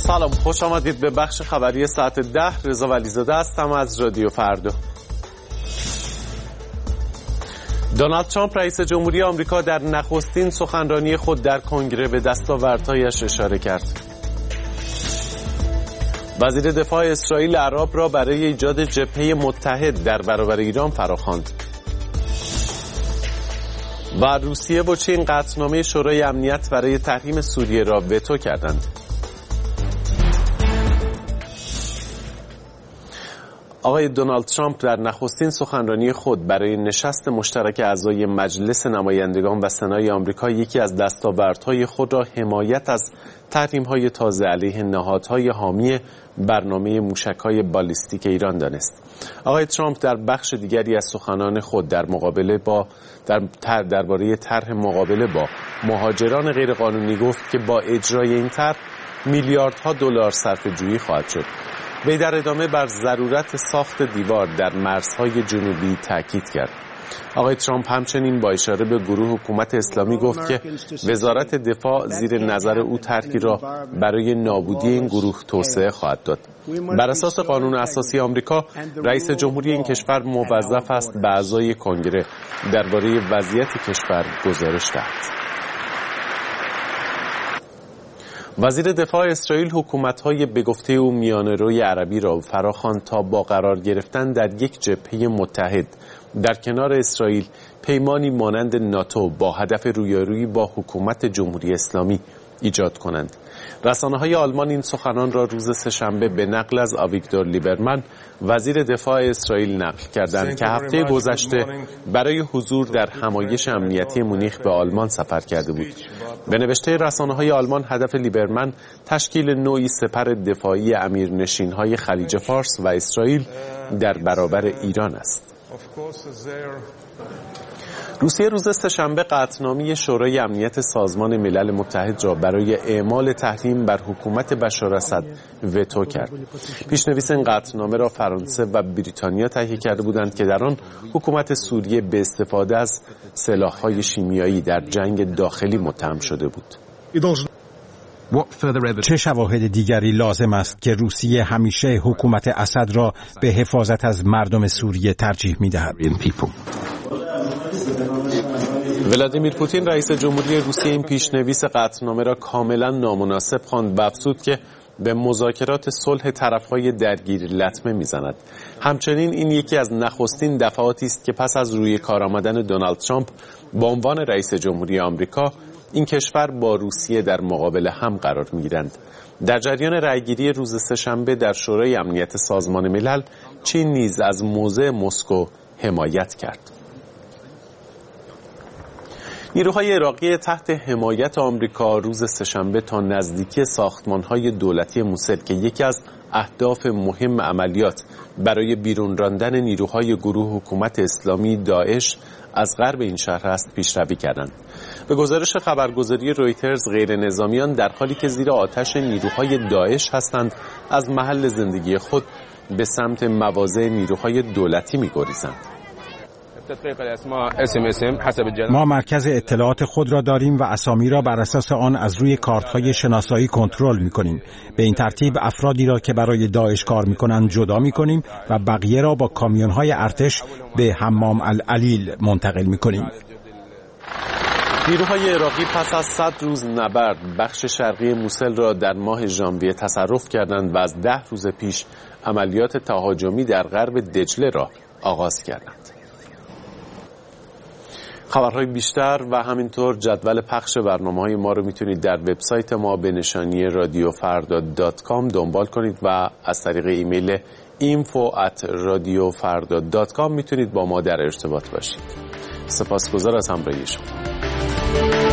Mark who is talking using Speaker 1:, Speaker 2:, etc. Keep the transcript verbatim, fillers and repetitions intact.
Speaker 1: سلام، خوش آمدید به بخش خبری ساعت ده. رضا ولیزاده هستم از رادیو فردا. دونالد ترامپ رئیس جمهوری آمریکا در نخستین سخنرانی خود در کنگره به دستاوردهایش اشاره کرد. وزیر دفاع اسرائیل اعراب را برای ایجاد جبهه متحد در برابر ایران فراخواند. و روسیه و چین قطعنامه شورای امنیت برای تحریم سوریه را وتو کردند. آقای دونالد ترامپ در نخستین سخنرانی خود برای نشست مشترک اعضای مجلس نمایندگان و سنای آمریکا یکی از دستاوردهای خود را حمایت از تحریم‌های تازه علیه نهادهای حامی برنامه موشک‌های بالیستیک ایران دانست. آقای ترامپ در بخش دیگری از سخنان خود در مقابله با در درباره طرح مقابله با مهاجران غیرقانونی گفت که با اجرای این طرح میلیاردها دلار صرفه‌جویی خواهد شد. وی در ادامه بر ضرورت ساخت دیوار در مرزهای جنوبی تاکید کرد. آقای ترامپ همچنین با اشاره به گروه حکومت اسلامی گفت که وزارت دفاع زیر نظر او طرحی را برای نابودی این گروه توسعه خواهد داد. بر اساس قانون اساسی آمریکا، رئیس جمهوری این کشور موظف است به اعضای کنگره درباره وضعیت کشور گزارش دهد. وزیر دفاع اسرائیل حکومت‌های به گفته او میانه‌روی عربی را فراخواند تا با قرار گرفتن در یک جبهه متحد در کنار اسرائیل پیمانی مانند ناتو با هدف رویارویی با حکومت جمهوری اسلامی ایجاد کنند. رسانه‌های آلمان این سخنان را روز سه‌شنبه به نقل از آویگدور لیبرمن وزیر دفاع اسرائیل نقل کردند که هفته گذشته برای حضور در همایش امنیتی مونیخ به آلمان سفر کرده بود. به نوشته رسانه‌های آلمان، هدف لیبرمن تشکیل نوعی سپر دفاعی امیرنشین‌های خلیج فارس و اسرائیل در برابر ایران است. روسیه روز سه‌شنبه قطعنامه شورای امنیت سازمان ملل متحد را برای اعمال تحریم بر حکومت بشار اسد وتو کرد. پیشنویس این قطعنامه را فرانسه و بریتانیا تهیه کرده بودند که در آن حکومت سوریه به استفاده از سلاح‌های شیمیایی در جنگ داخلی متهم شده بود.
Speaker 2: چه شواهد دیگری لازم است که روسیه همیشه حکومت اسد را به حفاظت از مردم سوریه ترجیح می‌دهد؟
Speaker 1: ولادیمیر پوتین رئیس جمهوری روسیه این پیشنویس قطعنامه را کاملا نامناسب خواند و افزود که به مذاکرات صلح طرف‌های درگیر لطمه می‌زند. همچنین این یکی از نخستین دفعاتی است که پس از روی کار آمدن دونالد ترامپ به عنوان رئیس جمهوری آمریکا این کشور با روسیه در مقابل هم قرار می‌گیرند. در جریان رأیگیری روز سه‌شنبه در شورای امنیت سازمان ملل، چین نیز از موضع مسکو حمایت کرد. نیروهای عراقی تحت حمایت آمریکا روز سه‌شنبه تا نزدیکی ساختمان‌های دولتی موسل که یکی از اهداف مهم عملیات برای بیرون راندن نیروهای گروه حکومت اسلامی داعش از غرب این شهر است پیشروی کردند. به گزارش خبرگزاری رویترز، غیر نظامیان در حالی که زیر آتش نیروهای داعش هستند از محل زندگی خود به سمت مواضع نیروهای دولتی می‌گریزند.
Speaker 2: ما مرکز اطلاعات خود را داریم و اسامی را بر اساس آن از روی کارت‌های شناسایی کنترل می‌کنیم. به این ترتیب افرادی را که برای داعش کار می‌کنند جدا می‌کنیم و بقیه را با کامیون‌های ارتش به حمام العلیل منتقل می‌کنیم.
Speaker 1: نیروهای عراقی پس از صد روز نبرد بخش شرقی موسل را در ماه ژانویه تصرف کردند و از ده روز پیش عملیات تهاجمی در غرب دجله را آغاز کردند. خبرهای بیشتر و همینطور جدول پخش برنامه‌های ما رو میتونید در وبسایت ما به نشانی رادیو فردا دات کام دنبال کنید و از طریق ایمیل اینفو ات رادیو فردا دات کام میتونید با ما در ارتباط باشید. سپاسگزار از همراهی شما.